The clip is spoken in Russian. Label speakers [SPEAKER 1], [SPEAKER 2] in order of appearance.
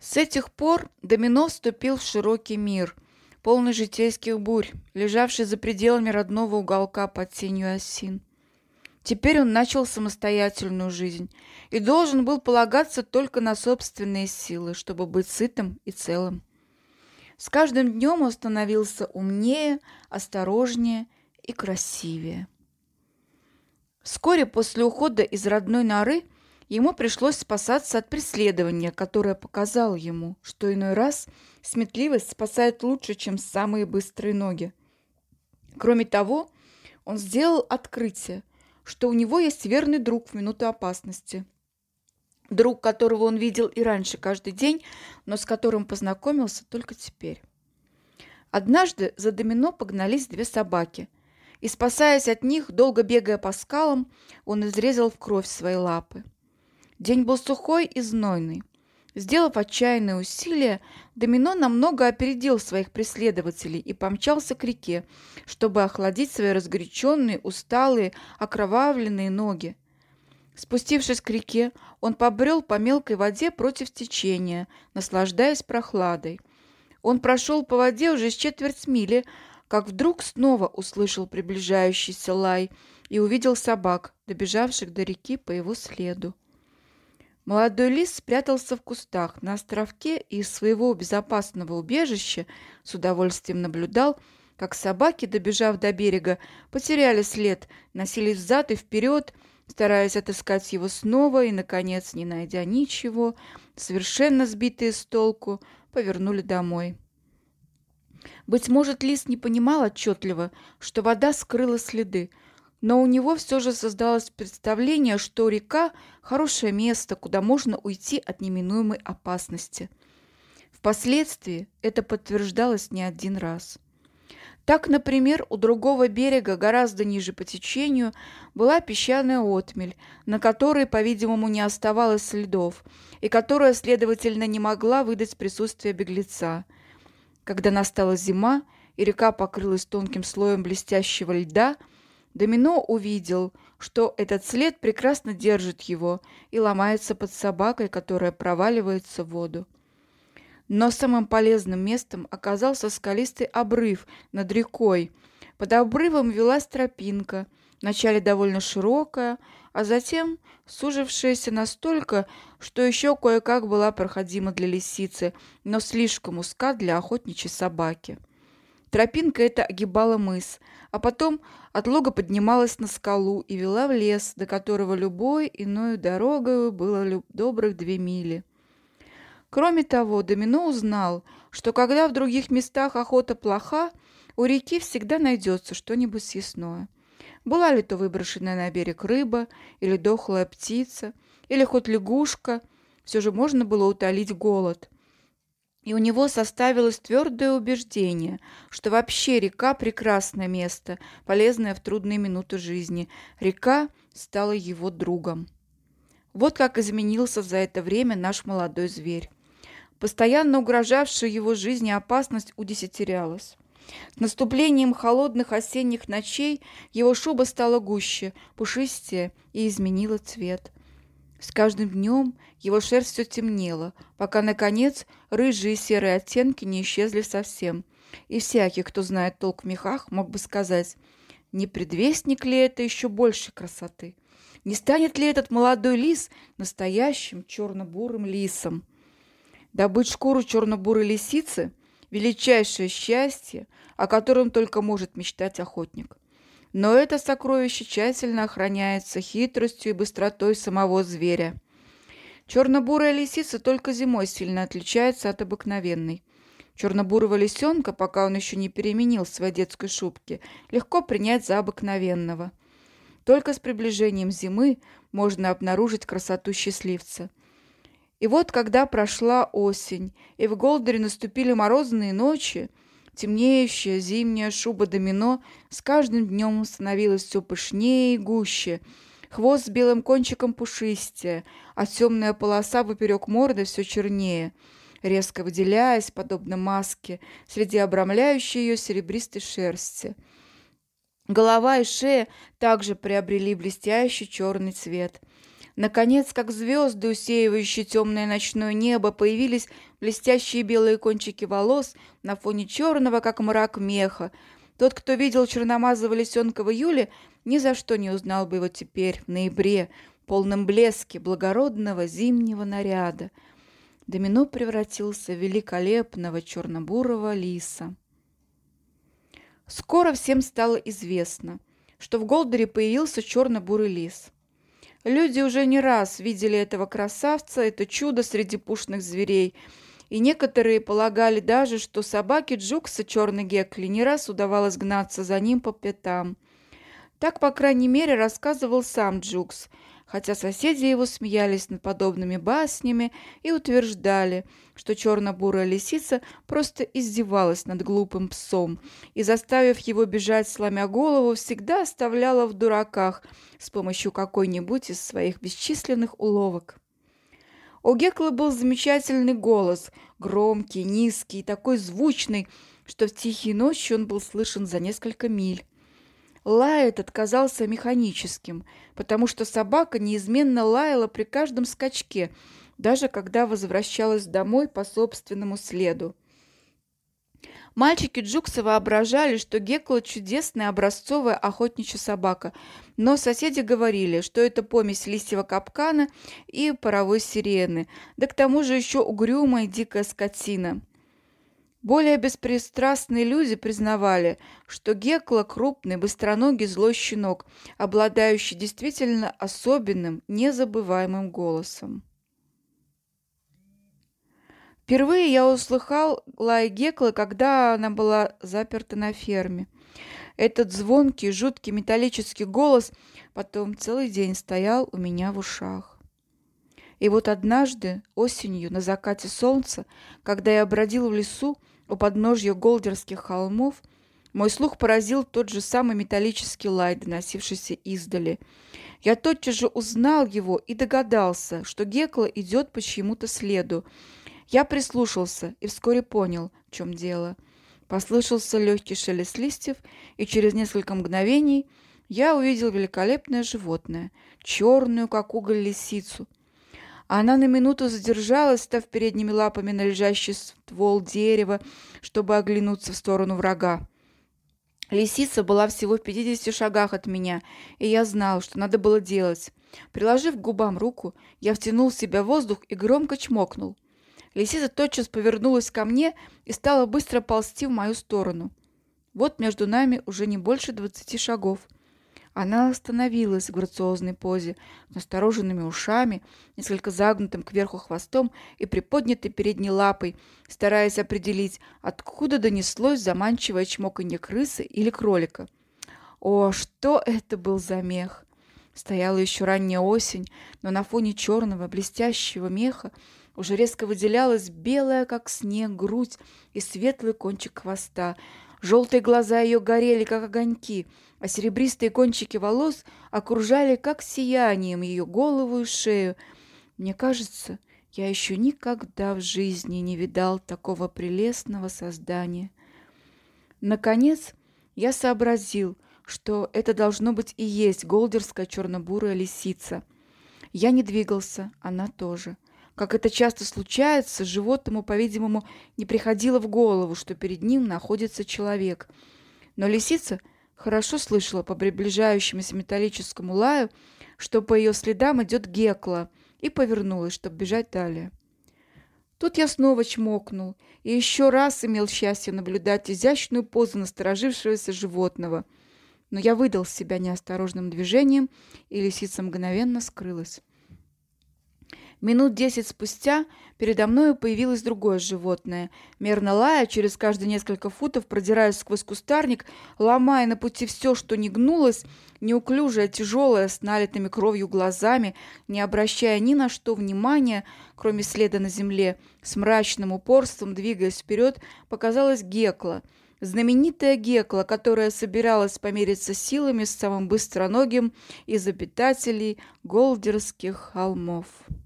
[SPEAKER 1] С этих пор Домино вступил в широкий мир, полный житейских бурь, лежавший за пределами родного уголка под тенью осин. Теперь он начал самостоятельную жизнь и должен был полагаться только на собственные силы, чтобы быть сытым и целым. С каждым днем он становился умнее, осторожнее и красивее. Вскоре после ухода из родной норы ему пришлось спасаться от преследования, которое показало ему, что иной раз сметливость спасает лучше, чем самые быстрые ноги. Кроме того, он сделал открытие, что у него есть верный друг в минуту опасности. Друг, которого он видел и раньше каждый день, но с которым познакомился только теперь. Однажды за Домино погнались две собаки, и, спасаясь от них, долго бегая по скалам, он изрезал в кровь свои лапы. День был сухой и знойный. Сделав отчаянные усилия, Домино намного опередил своих преследователей и помчался к реке, чтобы охладить свои разгоряченные, усталые, окровавленные ноги. Спустившись к реке, он побрел по мелкой воде против течения, наслаждаясь прохладой. Он прошел по воде уже с четверть мили, как вдруг снова услышал приближающийся лай и увидел собак, добежавших до реки по его следу. Молодой лис спрятался в кустах на островке и из своего безопасного убежища с удовольствием наблюдал, как собаки, добежав до берега, потеряли след, носились взад и вперед, стараясь отыскать его снова и, наконец, не найдя ничего, совершенно сбитые с толку, повернули домой. Быть может, лис не понимал отчетливо, что вода скрыла следы, но у него все же создалось представление, что река – хорошее место, куда можно уйти от неминуемой опасности. Впоследствии это подтверждалось не один раз. Так, например, у другого берега, гораздо ниже по течению, была песчаная отмель, на которой, по-видимому, не оставалось следов, и которая, следовательно, не могла выдать присутствие беглеца. Когда настала зима, и река покрылась тонким слоем блестящего льда, Домино увидел, что этот след прекрасно держит его и ломается под собакой, которая проваливается в воду. Но самым полезным местом оказался скалистый обрыв над рекой. Под обрывом велась тропинка, вначале довольно широкая, а затем сужившаяся настолько, что еще кое-как была проходима для лисицы, но слишком узка для охотничьей собаки. Тропинка эта огибала мыс, а потом отлога поднималась на скалу и вела в лес, до которого любой иной дорогой было добрых 2 мили. Кроме того, Домино узнал, что когда в других местах охота плоха, у реки всегда найдется что-нибудь съестное. Была ли то выброшенная на берег рыба, или дохлая птица, или хоть лягушка, все же можно было утолить голод. И у него составилось твердое убеждение, что вообще река – прекрасное место, полезное в трудные минуты жизни. Река стала его другом. Вот как изменился за это время наш молодой зверь. Постоянно угрожавшая его жизни опасность удесятерялась. С наступлением холодных осенних ночей его шуба стала гуще, пушистее и изменила цвет. С каждым днем его шерсть все темнела, пока, наконец, рыжие и серые оттенки не исчезли совсем. И всякий, кто знает толк в мехах, мог бы сказать, не предвестник ли это еще большей красоты? Не станет ли этот молодой лис настоящим черно-бурым лисом? Добыть шкуру черно-бурой лисицы – величайшее счастье, о котором только может мечтать охотник. Но это сокровище тщательно охраняется хитростью и быстротой самого зверя. Черно-бурая лисица только зимой сильно отличается от обыкновенной. Черно-бурого лисенка, пока он еще не переменил своей детской шубки, легко принять за обыкновенного. Только с приближением зимы можно обнаружить красоту счастливца. И вот, когда прошла осень, и в Голдере наступили морозные ночи, темнеющая зимняя шуба Домино с каждым днем становилась все пышнее и гуще, хвост с белым кончиком пушистее, а темная полоса поперек морды все чернее, резко выделяясь, подобно маске, среди обрамляющей ее серебристой шерсти. Голова и шея также приобрели блестящий черный цвет. Наконец, как звезды, усеивающие темное ночное небо, появились блестящие белые кончики волос на фоне черного, как мрак, меха. Тот, кто видел черномазого лисенка в июле, ни за что не узнал бы его теперь, в ноябре, в полном блеске благородного зимнего наряда. Домино превратился в великолепного черно-бурого лиса. Скоро всем стало известно, что в Голдере появился черно-бурый лис. Люди уже не раз видели этого красавца, это чудо среди пушных зверей, и некоторые полагали даже, что собаке Джукса черной Гекли не раз удавалось гнаться за ним по пятам. Так, по крайней мере, рассказывал сам Джукс, хотя соседи его смеялись над подобными баснями и утверждали, что черно-бурая лисица просто издевалась над глупым псом и, заставив его бежать, сломя голову, всегда оставляла в дураках с помощью какой-нибудь из своих бесчисленных уловок. У Геклы был замечательный голос, громкий, низкий, такой звучный, что в тихие ночи он был слышен за несколько миль. Лай этот казался механическим, потому что собака неизменно лаяла при каждом скачке, даже когда возвращалась домой по собственному следу. Мальчики Джукса воображали, что Гекла чудесная образцовая охотничья собака, но соседи говорили, что это помесь лисьего капкана и паровой сирены, да к тому же еще угрюмая дикая скотина. Более беспристрастные люди признавали, что Гекла – крупный, быстроногий злой щенок, обладающий действительно особенным, незабываемым голосом. Впервые я услыхал лай Геклы, когда она была заперта на ферме. Этот звонкий, жуткий металлический голос потом целый день стоял у меня в ушах. И вот однажды, осенью, на закате солнца, когда я бродил в лесу у подножья Голдерских холмов, мой слух поразил тот же самый металлический лай, доносившийся издали. Я тотчас же узнал его и догадался, что Гекла идет по чьему-то следу. Я прислушался и вскоре понял, в чем дело. Послышался легкий шелест листьев, и через несколько мгновений я увидел великолепное животное, черную, как уголь, лисицу. Она на минуту задержалась, став передними лапами на лежащий ствол дерева, чтобы оглянуться в сторону врага. Лисица была всего в 50 шагах от меня, и я знал, что надо было делать. Приложив к губам руку, я втянул в себя воздух и громко чмокнул. Лисица тотчас повернулась ко мне и стала быстро ползти в мою сторону. Вот между нами уже не больше 20 шагов. Она остановилась в грациозной позе, с настороженными ушами, несколько загнутым кверху хвостом и приподнятой передней лапой, стараясь определить, откуда донеслось заманчивое чмоканье крысы или кролика. О, что это был за мех! Стояла еще ранняя осень, но на фоне черного блестящего меха уже резко выделялась белая, как снег, грудь и светлый кончик хвоста. Желтые глаза ее горели, как огоньки, а серебристые кончики волос окружали, как сиянием, ее голову и шею. Мне кажется, я еще никогда в жизни не видал такого прелестного создания. Наконец, я сообразил, что это должно быть и есть голдерская черно-бурая лисица. Я не двигался, она тоже. Как это часто случается, животному, по-видимому, не приходило в голову, что перед ним находится человек. Но лисица хорошо слышала по приближающемуся металлическому лаю, что по ее следам идет Гекла, и повернулась, чтобы бежать далее. Тут я снова чмокнул и еще раз имел счастье наблюдать изящную позу насторожившегося животного. Но я выдал себя неосторожным движением, и лисица мгновенно скрылась. Минут 10 спустя передо мною появилось другое животное. Мерно лая, через каждые несколько футов, продираясь сквозь кустарник, ломая на пути все, что не гнулось, неуклюжая, тяжелая, с налитыми кровью глазами, не обращая ни на что внимания, кроме следа на земле, с мрачным упорством, двигаясь вперед, показалась Гекла. Знаменитая Гекла, которая собиралась помериться силами с самым быстроногим из обитателей Голдерских холмов.